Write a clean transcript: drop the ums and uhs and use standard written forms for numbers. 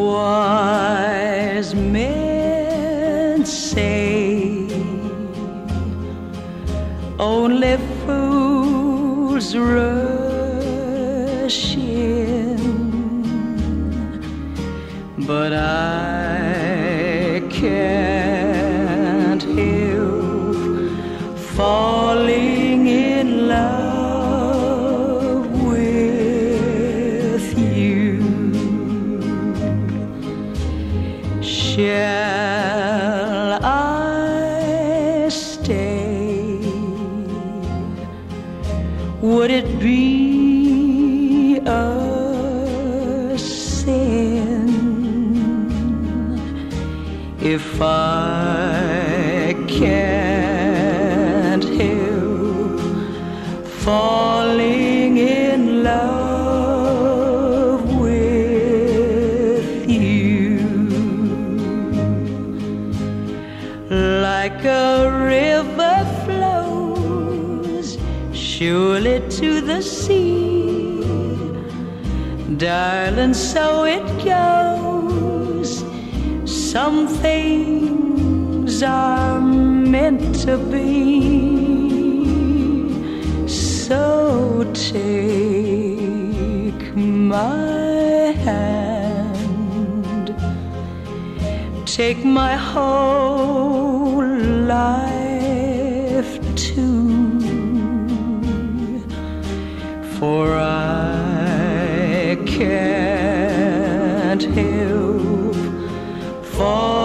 Wise men say only fools rush in, but I can't help falling in love with you. Shall I stay? Would it be a sin if I can't help falling in love with you? Like a river flows surely to the sea, darling, so it goes. Some things are meant to be. So take my hand, take my whole life too, for I can't help falling